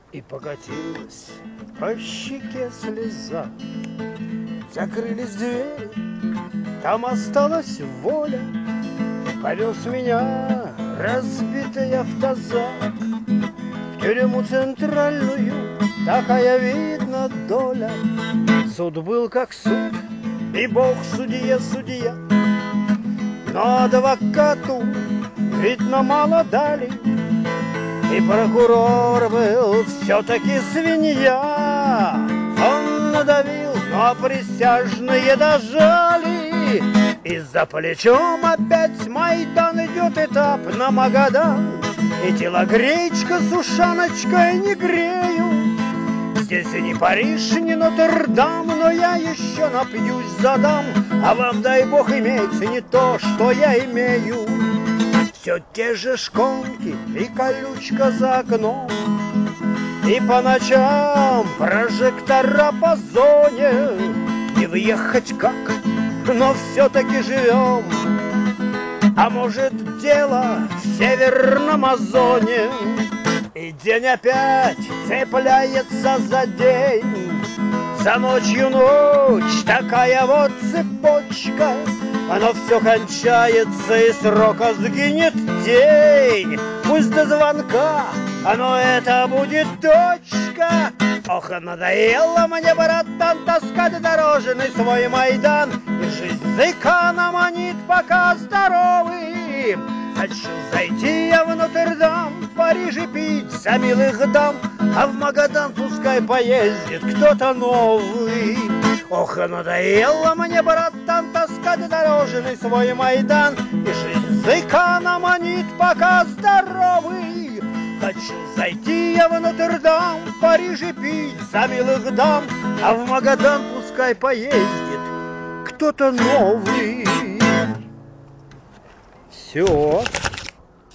И покатилась по щеке слеза. Закрылись двери, там осталась воля. Повез меня разбитый автозак в тюрьму центральную, такая, видно, доля. Суд был как суд, и Бог судье судья, но адвокату, видно, мало дали. И прокурор был все-таки свинья. Он надавил, но присяжные дожали. И за плечом опять Майдан идет этап на Магадан. И телогречка с ушаночкой не греют. Здесь и не Париж, ни Нотр-Дам, но я еще напьюсь задам. А вам, дай бог, иметь не то, что я имею. Все те же шконки и колючка за окном, и по ночам прожектора по зоне. Не въехать как, но все-таки живем. А может, дело в Северном Озоне. И день опять цепляется за день, за ночью ночь, такая вот цепочка. Оно все кончается, и срока сгинет день. Пусть до звонка, но это будет точка. Ох, надоело мне, братан, таскать дорожный свой Майдан. И жизнь зыкана манит, пока здоровый. Хочу зайти я в Нотр-Дам, в Париже пить за милых дам, а в Магадан пускай поездит кто-то новый. Ох, надоело мне, братан, таскать дорожный свой Майдан. И жизнь зыкана манит, пока здоровый. Хочу зайти я в Нотр-Дам, в Париже пить за милых дам, а в Магадан пускай поездит кто-то новый. Все.